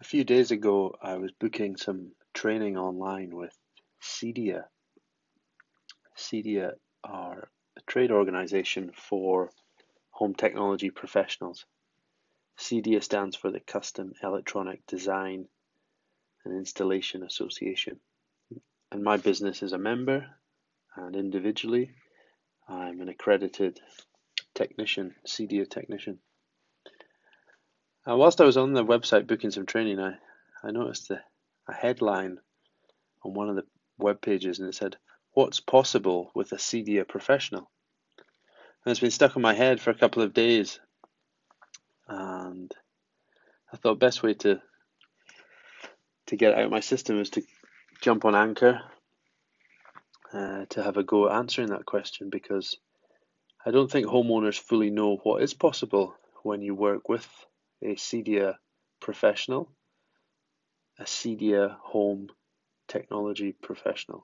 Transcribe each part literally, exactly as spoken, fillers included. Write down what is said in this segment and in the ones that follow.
few days ago, I was booking some training online with CEDIA. CEDIA are a trade organization for home technology professionals. CEDIA stands for the Custom Electronic Design and Installation Association. And my business is a member, and individually, I'm an accredited technician, CEDIA technician. Uh, whilst I was on the website booking some training, I, I noticed a, a headline on one of the web pages, and it said, "What's possible with a CEDIA professional?" And it's been stuck in my head for a couple of days, and I thought best way to to get it out of my system is to jump on Anchor uh, to have a go at answering that question, because I don't think homeowners fully know what is possible when you work with a CEDIA professional, a CEDIA home technology professional.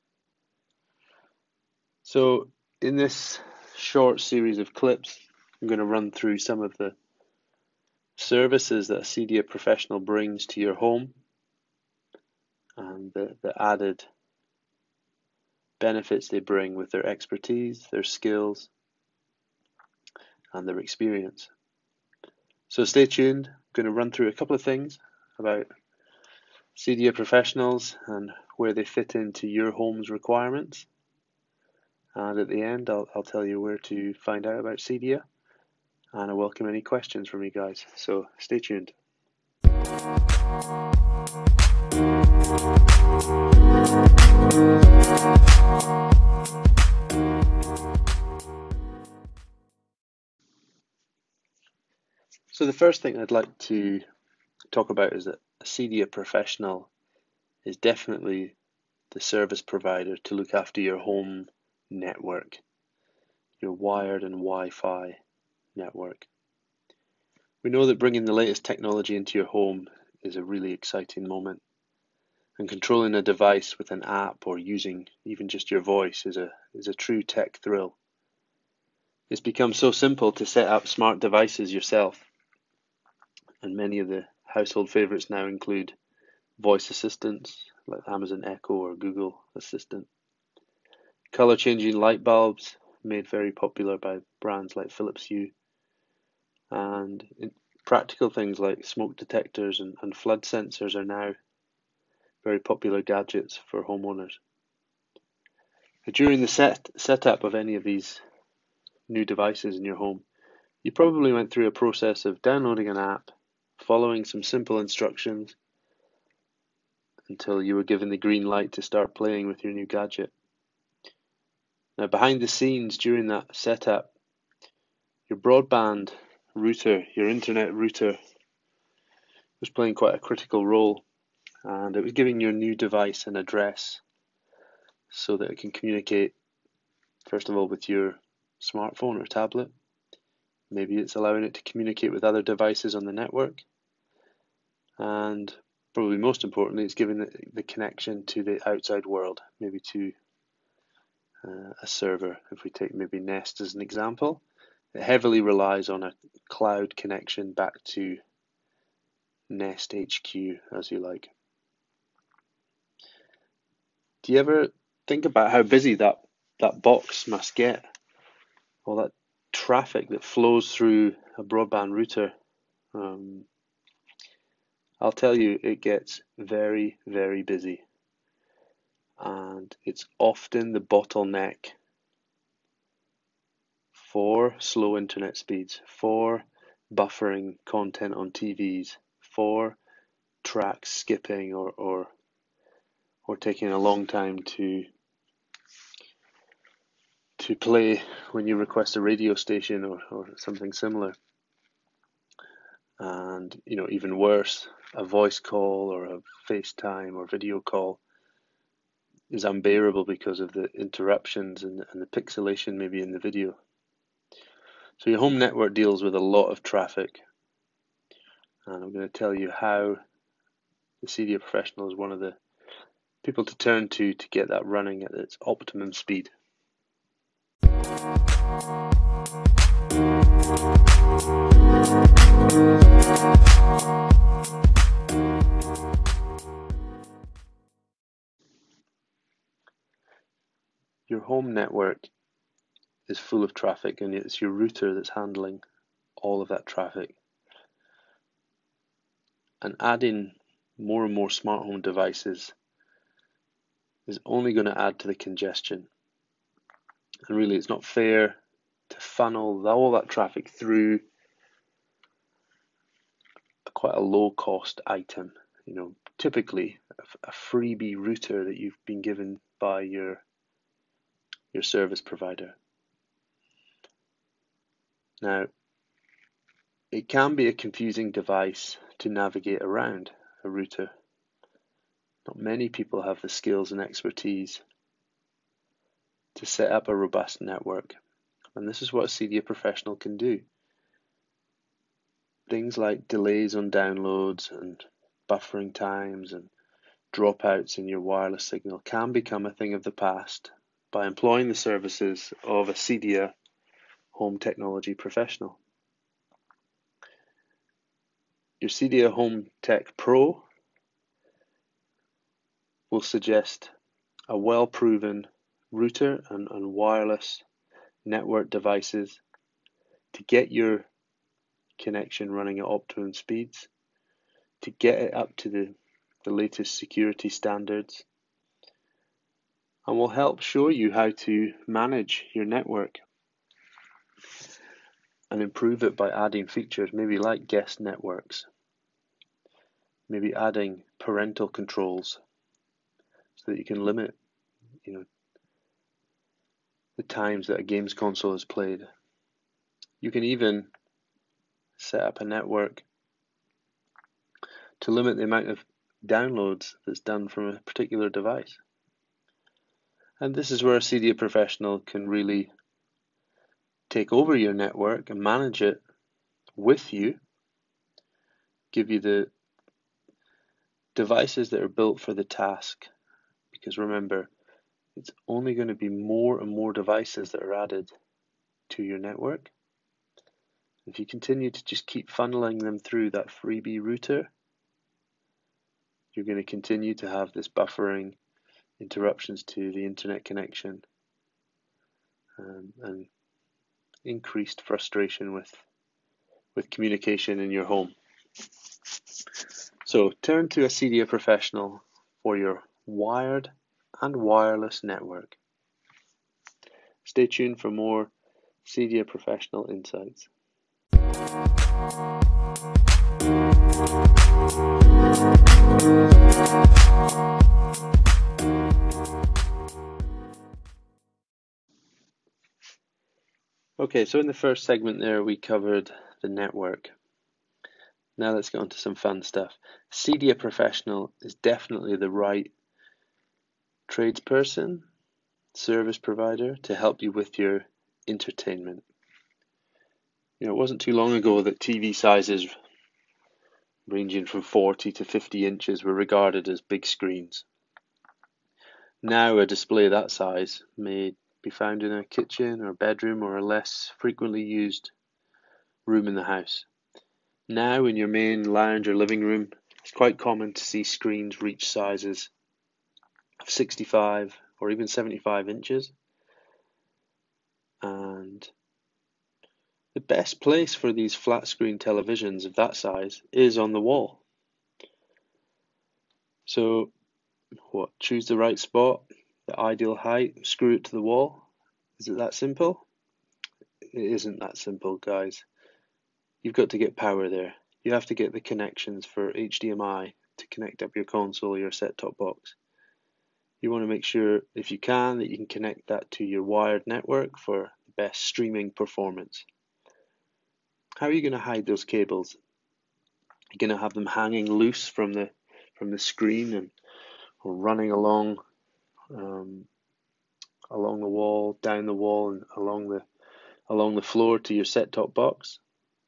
So in this short series of clips, I'm going to run through some of the services that a CEDIA professional brings to your home and the, the added benefits they bring with their expertise, their skills, and their experience. So stay tuned. I'm going to run through a couple of things about CEDIA professionals and where they fit into your home's requirements. And at the end, I'll, I'll tell you where to find out about CEDIA. And I welcome any questions from you guys. So stay tuned. So the first thing I'd like to talk about is that a CEDIA professional is definitely the service provider to look after your home network, your wired and Wi-Fi network. We know that bringing the latest technology into your home is a really exciting moment, and controlling a device with an app or using even just your voice is a is a true tech thrill. It's become so simple to set up smart devices yourself, and many of the household favorites now include voice assistants like Amazon Echo or Google Assistant, color changing light bulbs made very popular by brands like Philips Hue, and practical things like smoke detectors and, and flood sensors are now very popular gadgets for homeowners. During the set setup of any of these new devices in your home, you probably went through a process of downloading an app, following some simple instructions until you were given the green light to start playing with your new gadget. Now, behind the scenes during that setup, your broadband router, your internet router, was playing quite a critical role, and it was giving your new device an address so that it can communicate, first of all, with your smartphone or tablet. Maybe it's allowing it to communicate with other devices on the network, and probably most importantly, it's giving the, the connection to the outside world, maybe to uh, a server. If we take maybe Nest as an example, it heavily relies on a cloud connection back to Nest H Q, as you like. Do you ever think about how busy that, that box must get? All that traffic that flows through a broadband router. Um, I'll tell you, it gets very, very busy. And it's often the bottleneck for slow internet speeds, for buffering content on T Vs, for tracks skipping or or, or taking a long time to to play when you request a radio station or, or something similar. And, you know, even worse, a voice call or a FaceTime or video call is unbearable because of the interruptions and, and the pixelation maybe in the video. So your home network deals with a lot of traffic, and I'm going to tell you how the CEDIA professional is one of the people to turn to to get that running at its optimum speed. home network is full of traffic, and it's your router that's handling all of that traffic. And adding more and more smart home devices is only going to add to the congestion. And really, it's not fair to funnel all that traffic through quite a low cost item. You know, typically a freebie router that you've been given by your your service provider. Now, it can be a confusing device to navigate around, a router. Not many people have the skills and expertise to set up a robust network, and this is what a Cydia Professional can do. Things like delays on downloads and buffering times and dropouts in your wireless signal can become a thing of the past by employing the services of a Cydia Home Technology Professional. Your Cydia Home Tech Pro will suggest a well-proven router and, and wireless network devices to get your connection running at optimum speeds, to get it up to the, the latest security standards, and will help show you how to manage your network and improve it by adding features maybe like guest networks, maybe adding parental controls so that you can limit, you know, the times that a games console is played. You can even set up a network to limit the amount of downloads that's done from a particular device. And this is where a Cydia Professional can really take over your network and manage it with you, give you the devices that are built for the task. Because remember, it's only going to be more and more devices that are added to your network. If you continue to just keep funneling them through that freebie router, you're going to continue to have this buffering, interruptions to the internet connection, um, and increased frustration with, with communication in your home. So turn to a Cydia Professional for your wired and wireless network. Stay tuned for more Cydia Professional insights. Okay, so in the first segment there we covered the network. Now let's get on to some fun stuff. Cydia Professional is definitely the right tradesperson, service provider to help you with your entertainment. You know, it wasn't too long ago that T V sizes ranging from forty to fifty inches were regarded as big screens. Now a display that size may be found in a kitchen or bedroom or a less frequently used room in the house. Now in your main lounge or living room, it's quite common to see screens reach sizes of sixty-five or even seventy-five inches. And the best place for these flat screen televisions of that size is on the wall. So what? Choose the right spot, the ideal height, screw it to the wall. Is it that simple? It isn't that simple, guys. You've got to get power there. You have to get the connections for H D M I to connect up your console or your set-top box. You want to make sure, if you can, that you can connect that to your wired network for the best streaming performance. How are you going to hide those cables? You're going to have them hanging loose from the from the screen and or running along um, along the wall, down the wall, and along the along the floor to your set-top box.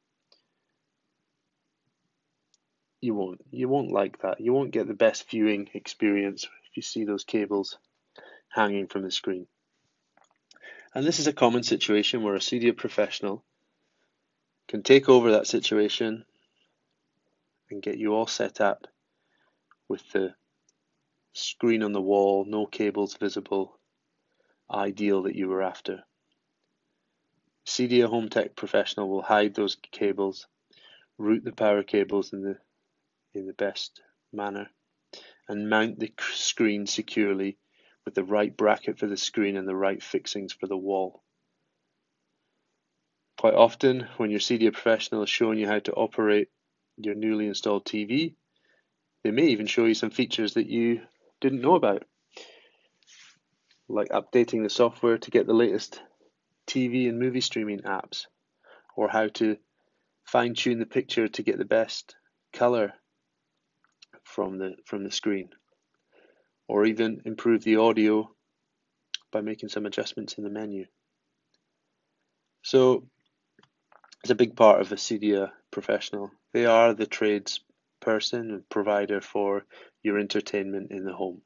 You won't. You won't like that. You won't get the best viewing experience if you see those cables hanging from the screen. And this is a common situation where a Cydia Professional can take over that situation and get you all set up with the screen on the wall, no cables visible, ideal that you were after. Cydia Home Tech Professional will hide those cables, route the power cables in the in the best manner, and mount the screen securely with the right bracket for the screen and the right fixings for the wall. Quite often, when your Cydia professional is showing you how to operate your newly installed T V, they may even show you some features that you didn't know about, like updating the software to get the latest T V and movie streaming apps, or how to fine-tune the picture to get the best color from the from the screen, or even improve the audio by making some adjustments in the menu. So it's a big part of a Cydia professional. They are the trades person and provider for your entertainment in the home.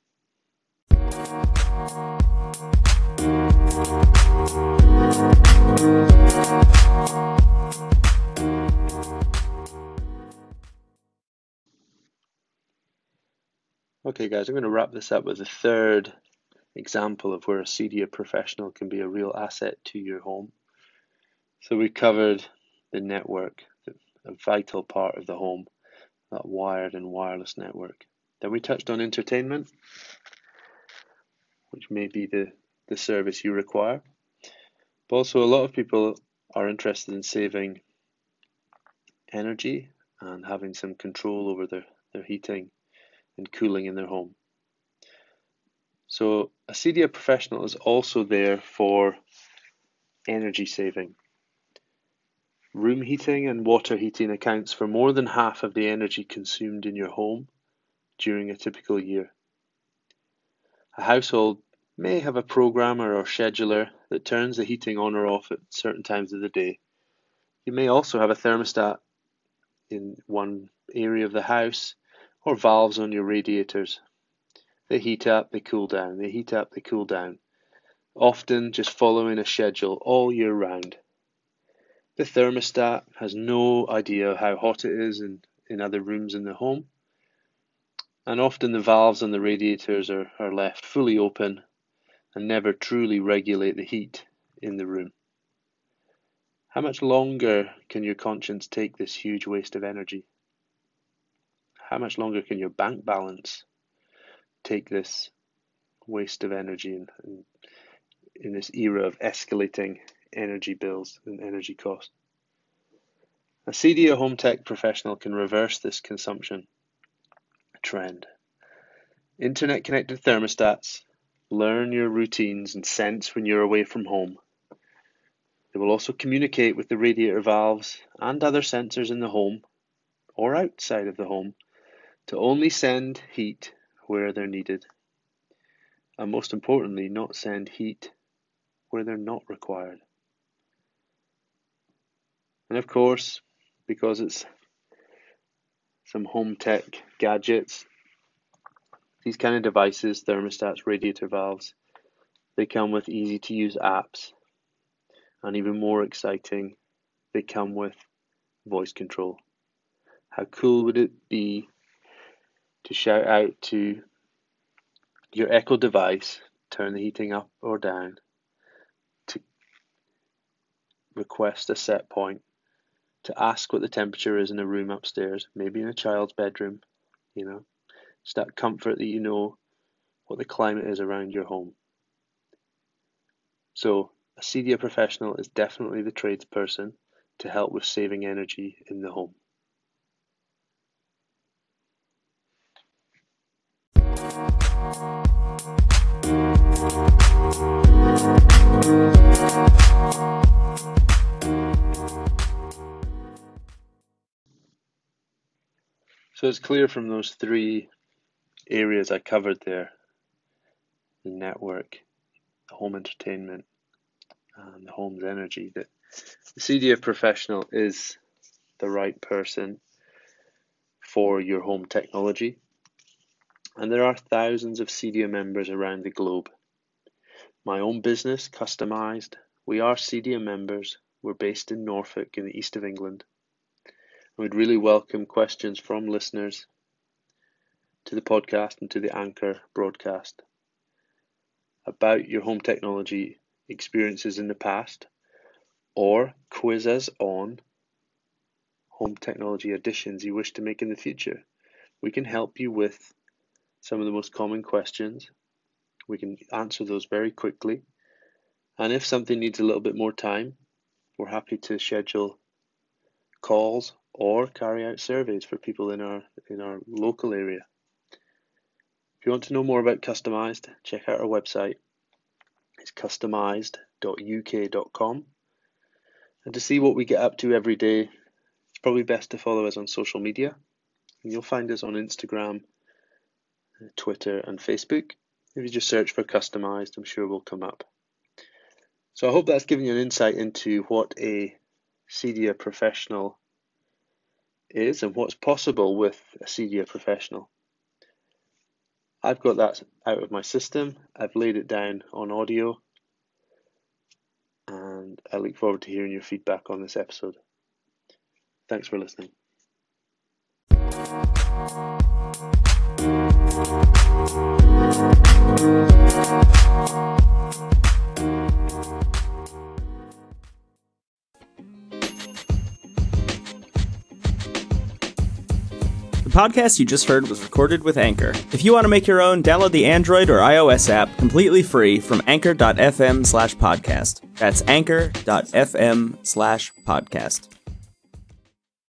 Okay guys, I'm going to wrap this up with a third example of where a Cydia professional can be a real asset to your home. So we covered the network, a vital part of the home, that wired and wireless network. Then we touched on entertainment, which may be the, the service you require. But also a lot of people are interested in saving energy and having some control over their, their heating and cooling in their home. So a Cydia professional is also there for energy saving. Room heating and water heating accounts for more than half of the energy consumed in your home during a typical year. A household may have a programmer or scheduler that turns the heating on or off at certain times of the day. You may also have a thermostat in one area of the house, or valves on your radiators. They heat up, they cool down, they heat up, they cool down, often just following a schedule all year round. The thermostat has no idea how hot it is in, in other rooms in the home, and often the valves on the radiators are, are left fully open and never truly regulate the heat in the room. How much longer can your conscience take this huge waste of energy? How much longer can your bank balance take this waste of energy in, in, in this era of escalating energy bills and energy costs? A Cydia Home Tech professional can reverse this consumption trend. Internet connected thermostats learn your routines and sense when you're away from home. They will also communicate with the radiator valves and other sensors in the home or outside of the home to only send heat where they're needed, and most importantly, not send heat where they're not required. And of course, because it's some home tech gadgets, these kind of devices, thermostats, radiator valves, they come with easy to use apps, and even more exciting, they come with voice control. How cool would it be to shout out to your Echo device, turn the heating up or down, to request a set point, to ask what the temperature is in a room upstairs, maybe in a child's bedroom, you know, just that comfort that you know what the climate is around your home. So a Cydia professional is definitely the tradesperson to help with saving energy in the home. So it's clear from those three areas I covered there, the network, the home entertainment, and the home's energy, that the Cydia professional is the right person for your home technology. And there are thousands of Cydia members around the globe. My own business, Customized, we are Cydia members. We're based in Norfolk in the east of England. I would really welcome questions from listeners to the podcast and to the Anchor broadcast. about your home technology experiences in the past, or quiz us on home technology additions you wish to make in the future. We can help you with some of the most common questions. We can answer those very quickly. And if something needs a little bit more time, we're happy to schedule calls or carry out surveys for people in our in our local area. If you want to know more about Customized, check out our website. It's customized dot U K dot com. And to see what we get up to every day, it's probably best to follow us on social media. And you'll find us on Instagram, Twitter, and Facebook. If you just search for Customized, I'm sure we'll come up. So I hope that's given you an insight into what a CEDIA professional is and what's possible with a CEDIA professional. I've got that out of my system. I've laid it down on audio, and I look forward to hearing your feedback on this episode. Thanks for listening. The podcast you just heard was recorded with Anchor. If you want to make your own, download the Android or iOS app completely free from anchor dot f m slash podcast. That's anchor dot f m slash podcast.